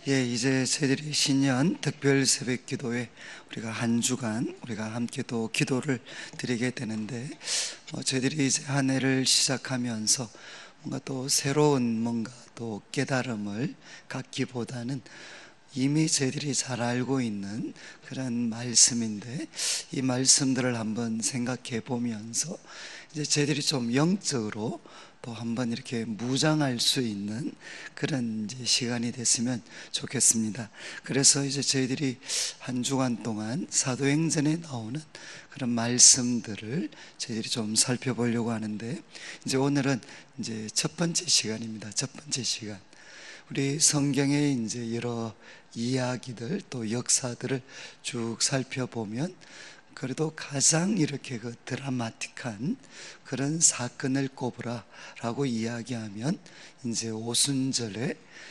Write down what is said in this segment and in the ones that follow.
이제 저희들이 신년 특별 새벽 기도회 우리가 한 주간 우리가 함께 또 기도를 드리게 되는데, 저희들이 이제 한 해를 시작하면서 뭔가 또 새로운 뭔가 또 깨달음을 갖기보다는 이미 저희들이 잘 알고 있는 그런 말씀인데, 이 말씀들을 한번 생각해 보면서 이제 저희들이 좀 영적으로 또 한번 이렇게 무장할 수 있는 그런 이제 시간이 됐으면 좋겠습니다. 그래서 이제 저희들이 한 주간 동안 사도행전에 나오는 그런 말씀들을 저희들이 좀 살펴보려고 하는데, 이제 오늘은 이제 첫 번째 시간입니다. 첫 번째 시간. 우리 성경의 이제 여러 이야기들 또 역사들을 쭉 살펴보면 그래도 가장 이렇게 그 드라마틱한 그런 사건을 꼽으라라고 이야기하면 이제 오순절에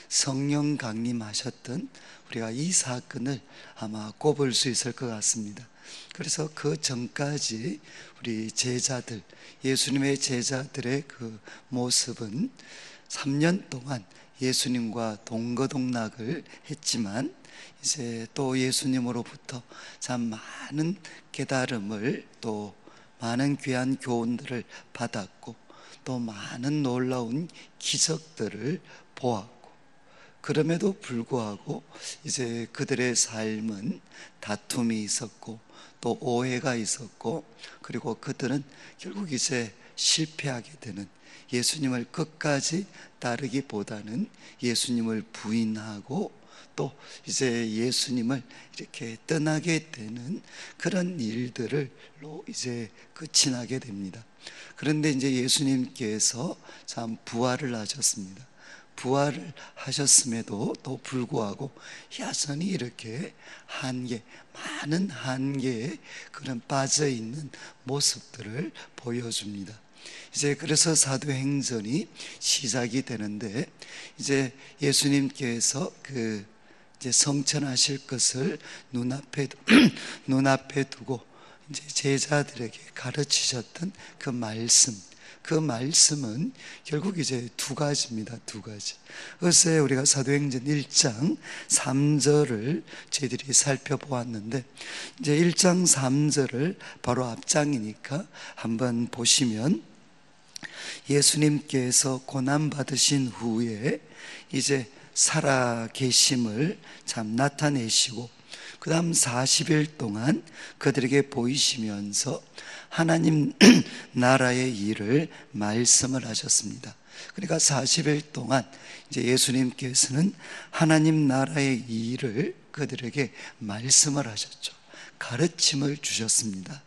성령 강림하셨던 우리가 이 사건을 아마 꼽을 수 있을 것 같습니다. 그래서 그 전까지 우리 제자들, 예수님의 제자들의 그 모습은 3년 동안 예수님과 동거동락을 했지만 이제 또 예수님으로부터 참 많은 깨달음을 또 많은 귀한 교훈들을 받았고 또 많은 놀라운 기적들을 보았고, 그럼에도 불구하고 이제 그들의 삶은 다툼이 있었고 또 오해가 있었고, 그리고 그들은 결국 이제 실패하게 되는, 예수님을 끝까지 따르기보다는 예수님을 부인하고 또 이제 예수님을 이렇게 떠나게 되는 그런 일들로 이제 끝이 나게 됩니다. 그런데 이제 예수님께서 참 부활을 하셨습니다. 부활을 하셨음에도 또 불구하고 여전히 이렇게 많은 한계에 그런 빠져있는 모습들을 보여줍니다. 이제 그래서 사도행전이 시작이 되는데, 이제 예수님께서 이제 성천하실 것을 눈앞에 두고 이제 제자들에게 가르치셨던 그 말씀은 결국 이제 두 가지입니다. 두 가지. 어제 우리가 사도행전 1장 3절을 저희들이 살펴보았는데, 이제 1장 3절을 바로 앞장이니까 한번 보시면, 예수님께서 고난받으신 후에 이제 살아계심을 참 나타내시고, 그 다음 40일 동안 그들에게 보이시면서 하나님 나라의 일을 말씀을 하셨습니다. 그러니까 40일 동안 이제 예수님께서는 하나님 나라의 일을 그들에게 말씀을 하셨죠. 가르침을 주셨습니다.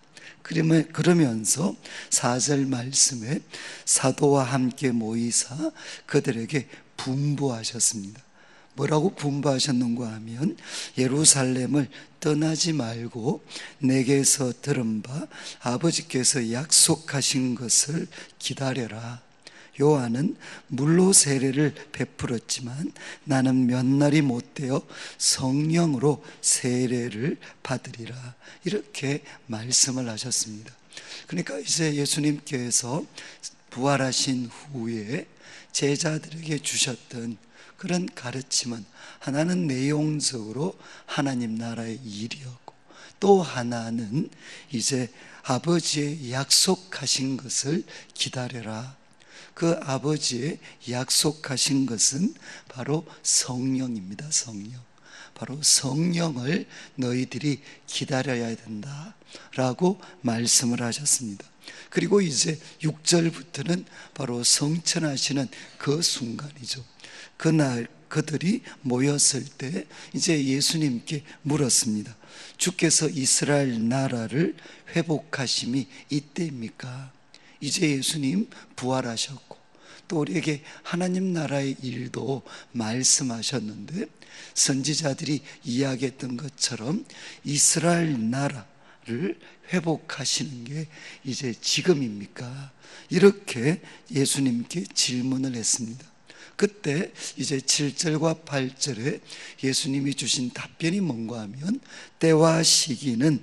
그러면서 4절 말씀에 사도와 함께 모이사 그들에게 분부하셨습니다. 뭐라고 분부하셨는가 하면, 예루살렘을 떠나지 말고 내게서 들은 바 아버지께서 약속하신 것을 기다려라. 요한은 물로 세례를 베풀었지만 나는 몇 날이 못되어 성령으로 세례를 받으리라. 이렇게 말씀을 하셨습니다. 그러니까 이제 예수님께서 부활하신 후에 제자들에게 주셨던 그런 가르침은, 하나는 내용적으로 하나님 나라의 일이었고, 또 하나는 이제 아버지의 약속하신 것을 기다려라. 그 아버지의 약속하신 것은 바로 성령입니다. 성령. 바로 성령을 너희들이 기다려야 된다라고 말씀을 하셨습니다. 그리고 이제 6절부터는 바로 성천하시는 그 순간이죠. 그날 그들이 모였을 때 이제 예수님께 물었습니다. 주께서 이스라엘 나라를 회복하심이 이때입니까? 이제 예수님 부활하셨고 또 우리에게 하나님 나라의 일도 말씀하셨는데, 선지자들이 이야기했던 것처럼 이스라엘 나라를 회복하시는 게 이제 지금입니까? 이렇게 예수님께 질문을 했습니다. 그때 이제 7절과 8절에 예수님이 주신 답변이 뭔가 하면, 때와 시기는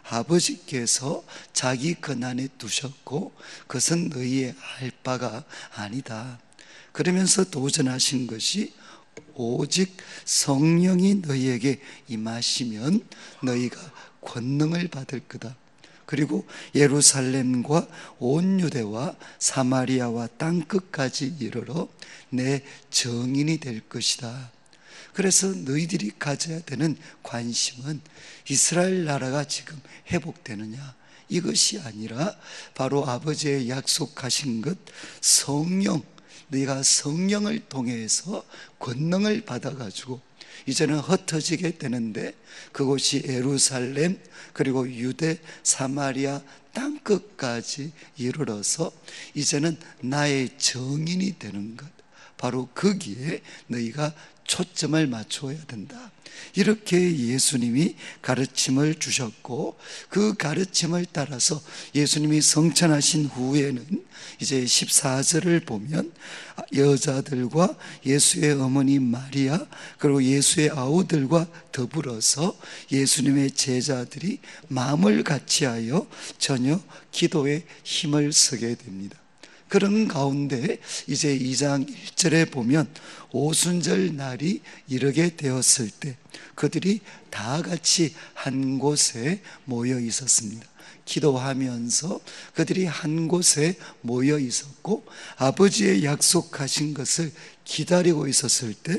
아버지께서 자기 권한에 두셨고 그것은 너희의 알 바가 아니다. 그러면서 도전하신 것이 오직 성령이 너희에게 임하시면 너희가 권능을 받을 거다. 그리고 예루살렘과 온 유대와 사마리아와 땅끝까지 이르러 내 증인이 될 것이다. 그래서 너희들이 가져야 되는 관심은 이스라엘 나라가 지금 회복되느냐, 이것이 아니라 바로 아버지의 약속하신 것, 성령, 너희가 성령을 통해서 권능을 받아가지고 이제는 흩어지게 되는데, 그곳이 예루살렘 그리고 유대 사마리아 땅끝까지 이르러서 이제는 나의 증인이 되는 것, 바로 거기에 너희가 초점을 맞춰야 된다. 이렇게 예수님이 가르침을 주셨고, 그 가르침을 따라서 예수님이 성천하신 후에는 이제 14절을 보면 여자들과 예수의 어머니 마리아 그리고 예수의 아우들과 더불어서 예수님의 제자들이 마음을 같이하여 저녁 기도에 힘을 쓰게 됩니다. 그런 가운데 이제 2장 1절에 보면 오순절 날이 이르게 되었을 때 그들이 다 같이 한 곳에 모여 있었습니다. 기도하면서 그들이 한 곳에 모여 있었고 아버지의 약속하신 것을 기다리고 있었을 때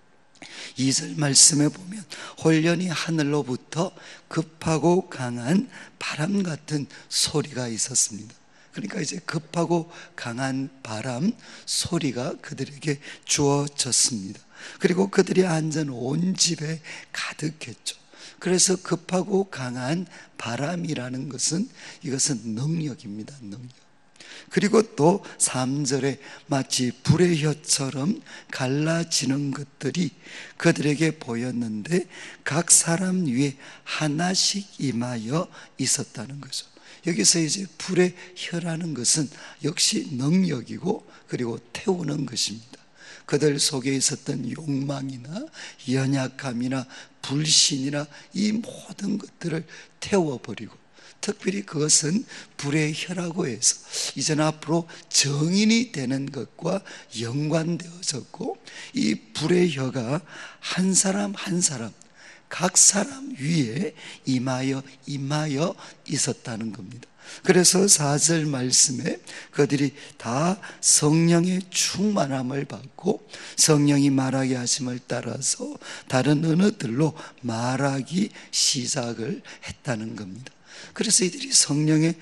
2절 말씀에 보면 홀연히 하늘로부터 급하고 강한 바람 같은 소리가 있었습니다. 그러니까 이제 급하고 강한 바람 소리가 그들에게 주어졌습니다. 그리고 그들이 앉은 온 집에 가득했죠. 그래서 급하고 강한 바람이라는 것은 이것은 능력입니다. 능력. 그리고 또 3절에 마치 불의 혀처럼 갈라지는 것들이 그들에게 보였는데 각 사람 위에 하나씩 임하여 있었다는 거죠. 여기서 이제 불의 혀라는 것은 역시 능력이고 그리고 태우는 것입니다. 그들 속에 있었던 욕망이나 연약함이나 불신이나 이 모든 것들을 태워버리고, 특별히 그것은 불의 혀라고 해서 이제는 앞으로 정인이 되는 것과 연관되어졌고, 이 불의 혀가 한 사람 한 사람 각 사람 위에 임하여 있었다는 겁니다. 그래서 4절 말씀에 그들이 다 성령의 충만함을 받고 성령이 말하게 하심을 따라서 다른 언어들로 말하기 시작을 했다는 겁니다. 그래서 이들이 성령에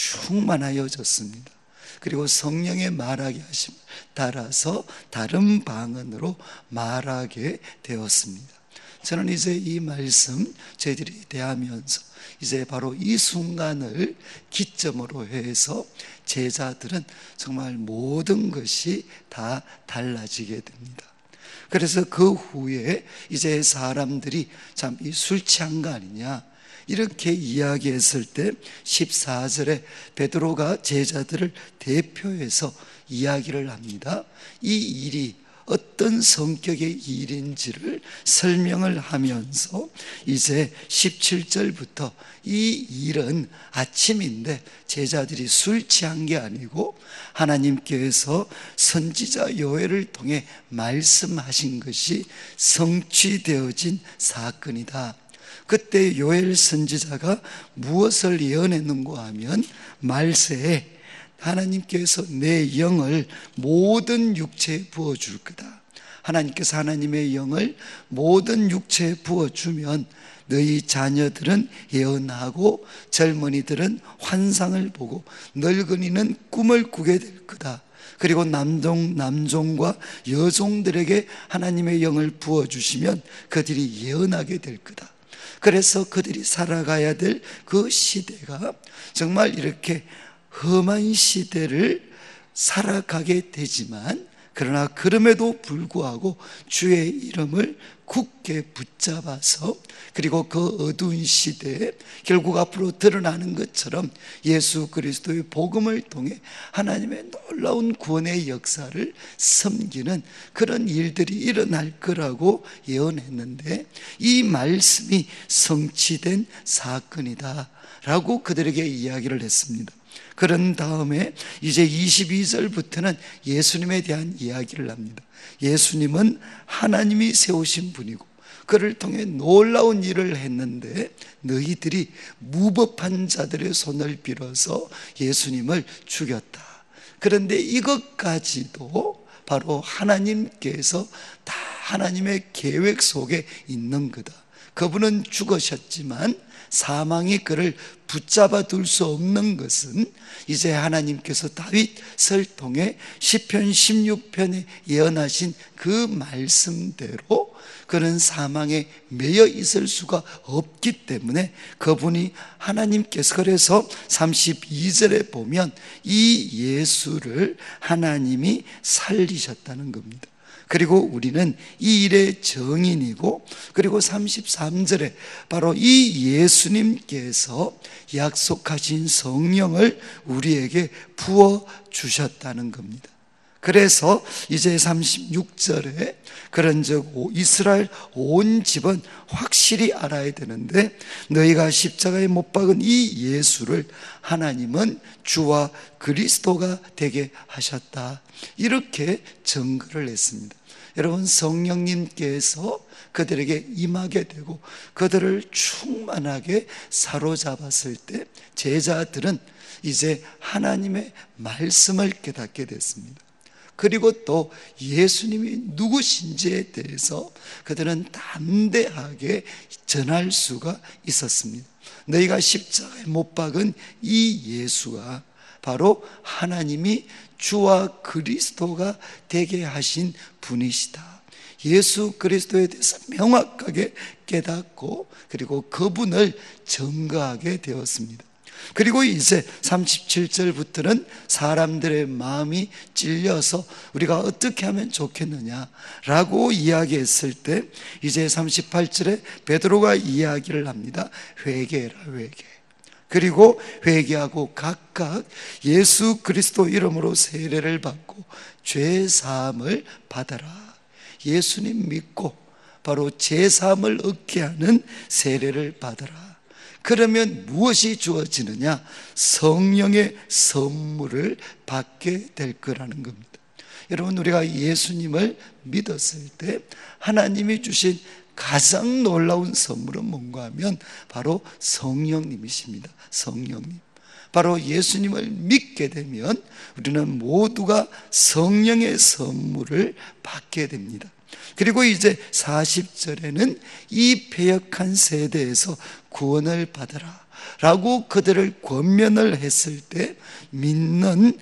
충만하여졌습니다. 그리고 성령의 말하게 하심을 따라서 다른 방언으로 말하게 되었습니다. 저는 이제 이 말씀 저희들이 대하면서 이제 바로 이 순간을 기점으로 해서 제자들은 정말 모든 것이 다 달라지게 됩니다. 그래서 그 후에 이제 사람들이 참 이 술 취한 거 아니냐 이렇게 이야기했을 때 14절에 베드로가 제자들을 대표해서 이야기를 합니다. 이 일이 어떤 성격의 일인지를 설명을 하면서 이제 17절부터 이 일은 아침인데 제자들이 술 취한 게 아니고 하나님께서 선지자 요엘을 통해 말씀하신 것이 성취되어진 사건이다. 그때 요엘 선지자가 무엇을 예언했는가 하면 말세에 하나님께서 내 영을 모든 육체에 부어줄 거다. 하나님께서 하나님의 영을 모든 육체에 부어주면 너희 자녀들은 예언하고 젊은이들은 환상을 보고 늙은이는 꿈을 꾸게 될 거다. 그리고 남종과 여종들에게 하나님의 영을 부어주시면 그들이 예언하게 될 거다. 그래서 그들이 살아가야 될 그 시대가 정말 이렇게 험한 시대를 살아가게 되지만, 그러나 그럼에도 불구하고 주의 이름을 굳게 붙잡아서 그리고 그 어두운 시대에 결국 앞으로 드러나는 것처럼 예수 그리스도의 복음을 통해 하나님의 놀라운 구원의 역사를 섬기는 그런 일들이 일어날 거라고 예언했는데, 이 말씀이 성취된 사건이다 라고 그들에게 이야기를 했습니다. 그런 다음에 이제 22절부터는 예수님에 대한 이야기를 합니다. 예수님은 하나님이 세우신 분이고 그를 통해 놀라운 일을 했는데 너희들이 무법한 자들의 손을 빌어서 예수님을 죽였다. 그런데 이것까지도 바로 하나님께서 다 하나님의 계획 속에 있는 거다. 그분은 죽으셨지만 사망이 그를 붙잡아 둘 수 없는 것은 이제 하나님께서 다윗을 통해 시편 16편에 예언하신 그 말씀대로 그는 사망에 매여 있을 수가 없기 때문에 그분이 하나님께서, 그래서 32절에 보면 이 예수를 하나님이 살리셨다는 겁니다. 그리고 우리는 이 일의 증인이고, 그리고 33절에 바로 이 예수님께서 약속하신 성령을 우리에게 부어주셨다는 겁니다. 그래서 이제 36절에 그런즉 이스라엘 온 집은 확실히 알아야 되는데 너희가 십자가에 못 박은 이 예수를 하나님은 주와 그리스도가 되게 하셨다, 이렇게 증거를 했습니다. 여러분, 성령님께서 그들에게 임하게 되고 그들을 충만하게 사로잡았을 때 제자들은 이제 하나님의 말씀을 깨닫게 됐습니다. 그리고 또 예수님이 누구신지에 대해서 그들은 담대하게 전할 수가 있었습니다. 너희가 십자가에 못 박은 이 예수가 바로 하나님이 주와 그리스도가 되게 하신 분이시다. 예수 그리스도에 대해서 명확하게 깨닫고 그리고 그분을 증거하게 되었습니다. 그리고 이제 37절부터는 사람들의 마음이 찔려서 우리가 어떻게 하면 좋겠느냐라고 이야기했을 때 이제 38절에 베드로가 이야기를 합니다. 회개해라, 회개. 그리고 회개하고 각각 예수 그리스도 이름으로 세례를 받고 죄 사함을 받아라. 예수님 믿고 바로 죄 사함을 얻게 하는 세례를 받아라. 그러면 무엇이 주어지느냐? 성령의 선물을 받게 될 거라는 겁니다. 여러분, 우리가 예수님을 믿었을 때 하나님이 주신 가장 놀라운 선물은 뭔가 하면 바로 성령님이십니다. 성령님. 바로 예수님을 믿게 되면 우리는 모두가 성령의 선물을 받게 됩니다. 그리고 이제 40절에는 이 패역한 세대에서 구원을 받아라 라고 그들을 권면을 했을 때 믿는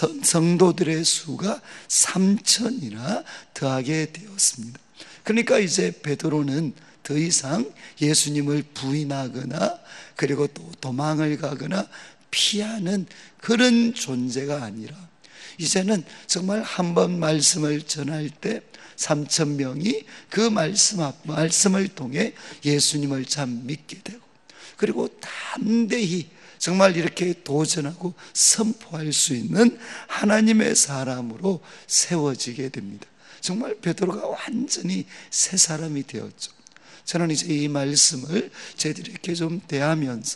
성도들의 수가 3,000이나 더하게 되었습니다. 그러니까 이제 베드로는 더 이상 예수님을 부인하거나 그리고 또 도망을 가거나 피하는 그런 존재가 아니라 이제는 정말 한 번 말씀을 전할 때 3,000명이 그 말씀을 통해 예수님을 참 믿게 되고 그리고 담대히 정말 이렇게 도전하고 선포할 수 있는 하나님의 사람으로 세워지게 됩니다. 정말 베드로가 완전히 새 사람이 되었죠. 저는 이제 이 말씀을 저희들에게 좀 대하면서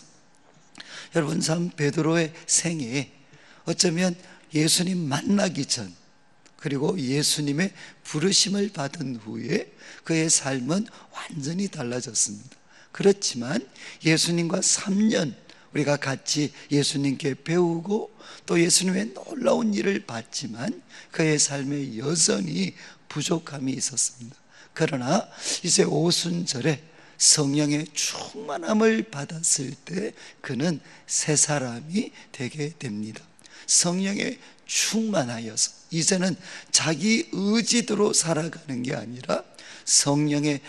여러분, 참 베드로의 생애에 어쩌면 예수님 만나기 전 그리고 예수님의 부르심을 받은 후에 그의 삶은 완전히 달라졌습니다. 그렇지만 예수님과 3년 우리가 같이 예수님께 배우고 또 예수님의 놀라운 일을 봤지만 그의 삶에 여전히 부족함이 있었습니다. 그러나 이제 오순절에 성령의 충만함을 받았을 때 그는 새 사람이 되게 됩니다. 성령에 충만하여서 이제는 자기 의지대로 살아가는 게 아니라 성령에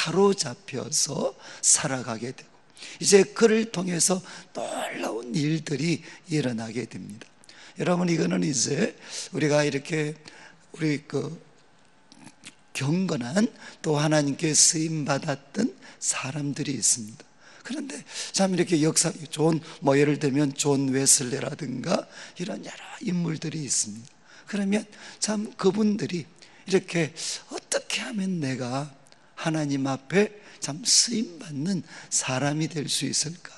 사로잡혀서 살아가게 되고 이제 그를 통해서 놀라운 일들이 일어나게 됩니다. 여러분, 이거는 이제 우리가 이렇게 우리 경건한 또 하나님께 쓰임 받았던 사람들이 있습니다. 그런데 참 이렇게 역사 좋은 예를 들면 존 웨슬레라든가 이런 여러 인물들이 있습니다. 그러면 참 그분들이 이렇게 어떻게 하면 내가 하나님 앞에 참 쓰임 받는 사람이 될 수 있을까?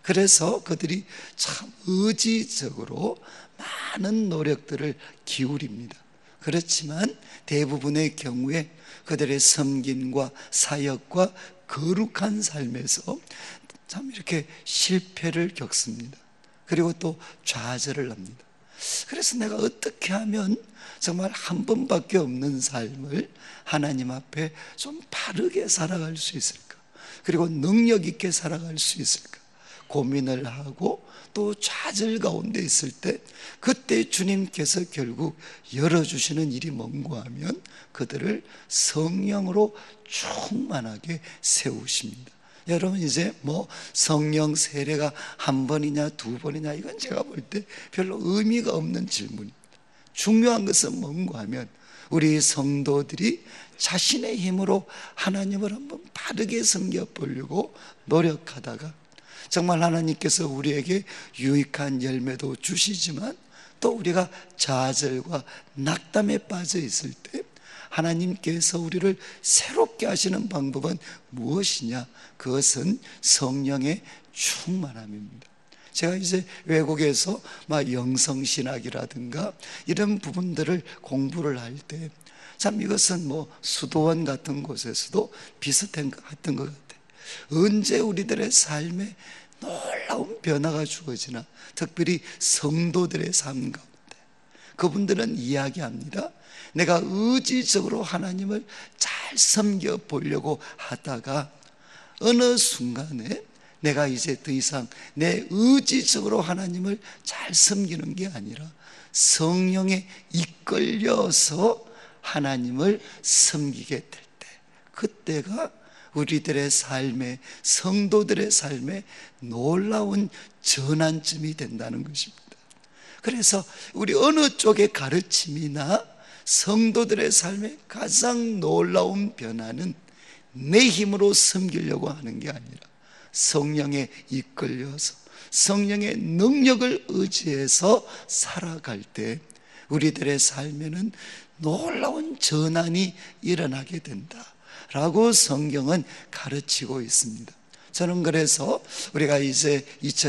그래서 그들이 참 의지적으로 많은 노력들을 기울입니다. 그렇지만 대부분의 경우에 그들의 섬김과 사역과 거룩한 삶에서 참 이렇게 실패를 겪습니다. 그리고 또 좌절을 합니다. 그래서 내가 어떻게 하면 정말 한 번밖에 없는 삶을 하나님 앞에 좀 바르게 살아갈 수 있을까? 그리고 능력 있게 살아갈 수 있을까? 고민을 하고 또 좌절 가운데 있을 때 그때 주님께서 결국 열어주시는 일이 뭔가 하면 그들을 성령으로 충만하게 세우십니다. 여러분, 이제 뭐 성령 세례가 한 번이냐 두 번이냐, 이건 제가 볼 때 별로 의미가 없는 질문입니다. 중요한 것은 뭔가 하면 우리 성도들이 자신의 힘으로 하나님을 한번 바르게 섬겨보려고 노력하다가 정말 하나님께서 우리에게 유익한 열매도 주시지만 또 우리가 좌절과 낙담에 빠져 있을 때 하나님께서 우리를 새롭게 하시는 방법은 무엇이냐? 그것은 성령의 충만함입니다. 제가 이제 외국에서 막 영성신학이라든가 이런 부분들을 공부를 할 때 참 이것은 뭐 수도원 같은 곳에서도 비슷한 것 같아요. 언제 우리들의 삶에 놀라운 변화가 주어지나, 특별히 성도들의 삶 가운데 그분들은 이야기합니다. 내가 의지적으로 하나님을 잘 섬겨 보려고 하다가 어느 순간에 내가 이제 더 이상 내 의지적으로 하나님을 잘 섬기는 게 아니라 성령에 이끌려서 하나님을 섬기게 될 때, 그때가 우리들의 삶에, 성도들의 삶에 놀라운 전환점이 된다는 것입니다. 그래서 우리 어느 쪽의 가르침이나 성도들의 삶의 가장 놀라운 변화는 내 힘으로 섬기려고 하는 게 아니라 성령에 이끌려서 성령의 능력을 의지해서 살아갈 때 우리들의 삶에는 놀라운 전환이 일어나게 된다라고 성경은 가르치고 있습니다. 저는 그래서 우리가 이제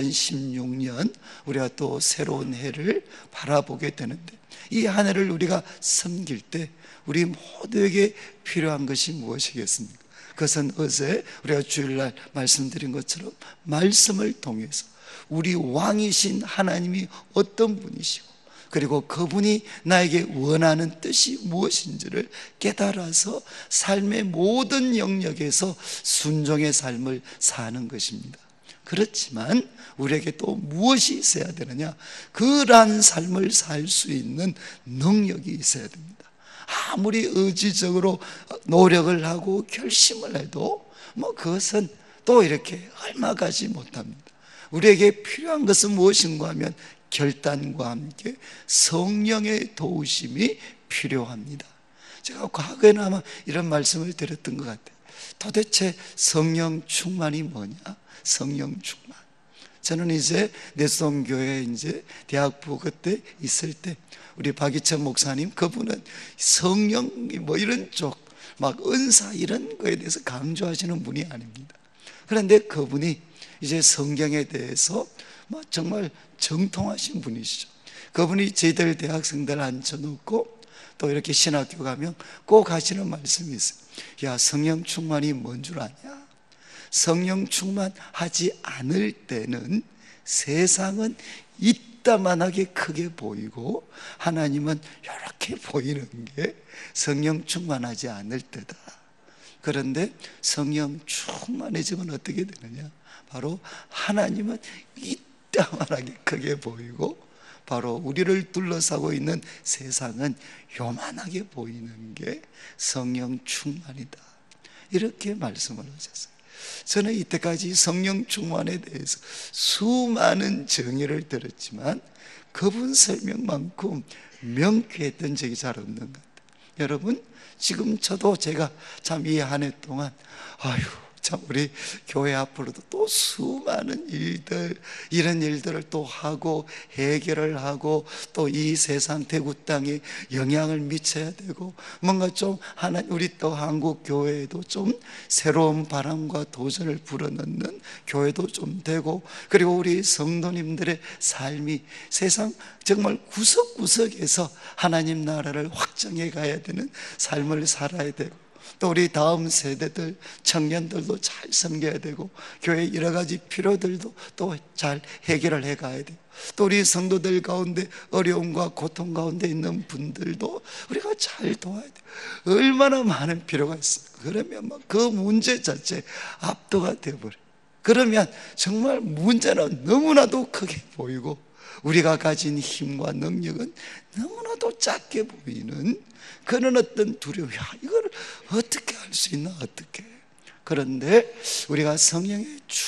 2016년 우리가 또 새로운 해를 바라보게 되는데, 이 한 해를 우리가 섬길 때 우리 모두에게 필요한 것이 무엇이겠습니까? 그것은 어제 우리가 주일날 말씀드린 것처럼 말씀을 통해서 우리 왕이신 하나님이 어떤 분이시고, 그리고 그분이 나에게 원하는 뜻이 무엇인지를 깨달아서 삶의 모든 영역에서 순종의 삶을 사는 것입니다. 그렇지만 우리에게 또 무엇이 있어야 되느냐? 그러한 삶을 살 수 있는 능력이 있어야 됩니다. 아무리 의지적으로 노력을 하고 결심을 해도 그것은 또 이렇게 얼마 가지 못합니다. 우리에게 필요한 것은 무엇인가 하면 결단과 함께 성령의 도우심이 필요합니다. 제가 과거에는 아마 이런 말씀을 드렸던 것 같아요. 도대체 성령 충만이 뭐냐? 성령 충만. 저는 이제 내성교회 이제 대학부 그때 있을 때 우리 박이천 목사님, 그분은 성령이 이런 쪽 막 은사 이런 거에 대해서 강조하시는 분이 아닙니다. 그런데 그분이 이제 성경에 대해서 정말 정통하신 분이시죠. 그분이 저희들 대학생들 앉혀놓고 또 이렇게 신학교 가면 꼭 하시는 말씀이 있어요. 야, 성령 충만이 뭔 줄 아냐? 성령 충만하지 않을 때는 세상은 이따만하게 크게 보이고 하나님은 이렇게 보이는 게 성령 충만하지 않을 때다. 그런데 성령 충만해지면 어떻게 되느냐? 바로 하나님은 이따만하게 크게 보이고 바로 우리를 둘러싸고 있는 세상은 요만하게 보이는 게 성령 충만이다. 이렇게 말씀을 하셨어요. 저는 이때까지 성령 충만에 대해서 수많은 정의를 들었지만 그분 설명만큼 명쾌했던 적이 잘 없는 것 같아요. 여러분, 지금 저도 제가 참 이 한 해 동안 참 우리 교회 앞으로도 또 수많은 일들, 이런 일들을 또 하고 해결을 하고 또 이 세상 대구 땅에 영향을 미쳐야 되고, 뭔가 좀 우리 또 한국 교회에도 좀 새로운 바람과 도전을 불어넣는 교회도 좀 되고, 그리고 우리 성도님들의 삶이 세상 정말 구석구석에서 하나님 나라를 확정해 가야 되는 삶을 살아야 되고, 또 우리 다음 세대들, 청년들도 잘 섬겨야 되고, 교회 여러 가지 필요들도 또 잘 해결을 해 가야 되고, 또 우리 성도들 가운데 어려움과 고통 가운데 있는 분들도 우리가 잘 도와야 돼요. 얼마나 많은 필요가 있습니까? 그러면 막 그 문제 자체 압도가 되어버려요. 그러면 정말 문제는 너무나도 크게 보이고, 우리가 가진 힘과 능력은 너무나도 작게 보이는 그런 어떤 두려움, 이걸 어떻게 할 수 있나, 어떻게. 그런데 우리가 성령에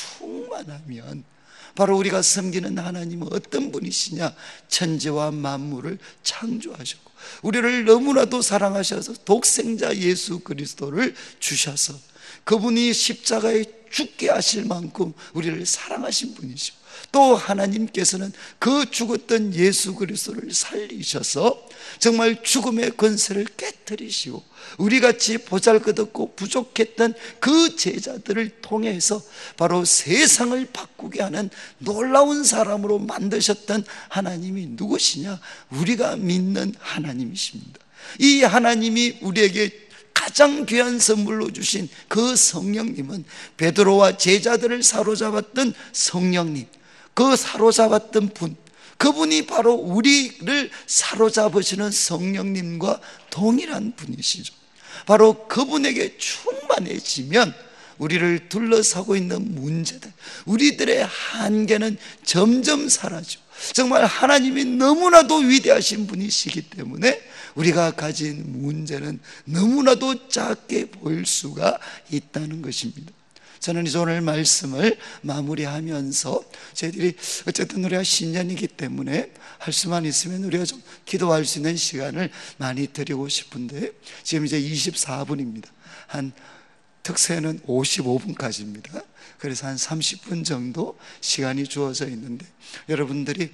충만하면, 바로 우리가 섬기는 하나님은 어떤 분이시냐, 천지와 만물을 창조하셨고 우리를 너무나도 사랑하셔서 독생자 예수 그리스도를 주셔서 그분이 십자가에 죽게 하실 만큼 우리를 사랑하신 분이시고, 또 하나님께서는 그 죽었던 예수 그리스도를 살리셔서 정말 죽음의 권세를 깨뜨리시고 우리같이 보잘것없고 부족했던 그 제자들을 통해서 바로 세상을 바꾸게 하는 놀라운 사람으로 만드셨던 하나님이 누구시냐? 우리가 믿는 하나님이십니다. 이 하나님이 우리에게 가장 귀한 선물로 주신 그 성령님은 베드로와 제자들을 사로잡았던 성령님, 그 사로잡았던 분, 그분이 바로 우리를 사로잡으시는 성령님과 동일한 분이시죠. 바로 그분에게 충만해지면 우리를 둘러싸고 있는 문제들, 우리들의 한계는 점점 사라지고, 정말 하나님이 너무나도 위대하신 분이시기 때문에 우리가 가진 문제는 너무나도 작게 보일 수가 있다는 것입니다. 저는 이제 오늘 말씀을 마무리하면서 저희들이 어쨌든 우리가 신년이기 때문에 할 수만 있으면 우리가 좀 기도할 수 있는 시간을 많이 드리고 싶은데, 지금 이제 24분입니다. 한 특세는 55분까지입니다. 그래서 한 30분 정도 시간이 주어져 있는데, 여러분들이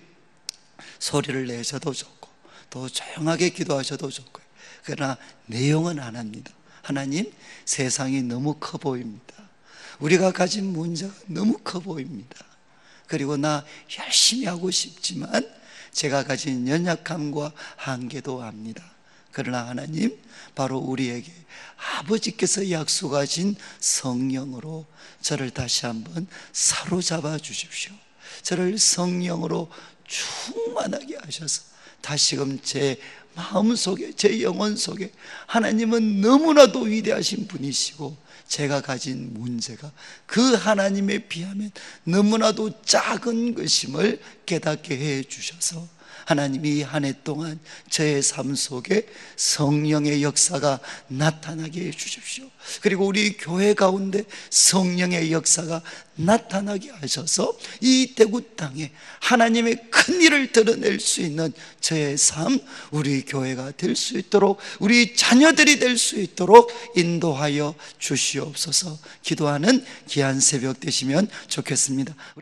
소리를 내셔도 좋고 또 조용하게 기도하셔도 좋고요. 그러나 내용은 안 합니다. 하나님, 세상이 너무 커 보입니다. 우리가 가진 문제가 너무 커 보입니다. 그리고 나 열심히 하고 싶지만 제가 가진 연약함과 한계도 압니다. 그러나 하나님, 바로 우리에게 아버지께서 약속하신 성령으로 저를 다시 한번 사로잡아 주십시오. 저를 성령으로 충만하게 하셔서 다시금 제 마음속에, 제 영혼 속에 하나님은 너무나도 위대하신 분이시고, 제가 가진 문제가 그 하나님에 비하면 너무나도 작은 것임을 깨닫게 해 주셔서 하나님이 한 해 동안 저의 삶 속에 성령의 역사가 나타나게 해 주십시오. 그리고 우리 교회 가운데 성령의 역사가 나타나게 하셔서 이 대구 땅에 하나님의 큰 일을 드러낼 수 있는 저의 삶, 우리 교회가 될 수 있도록, 우리 자녀들이 될 수 있도록 인도하여 주시옵소서. 기도하는 귀한 새벽 되시면 좋겠습니다.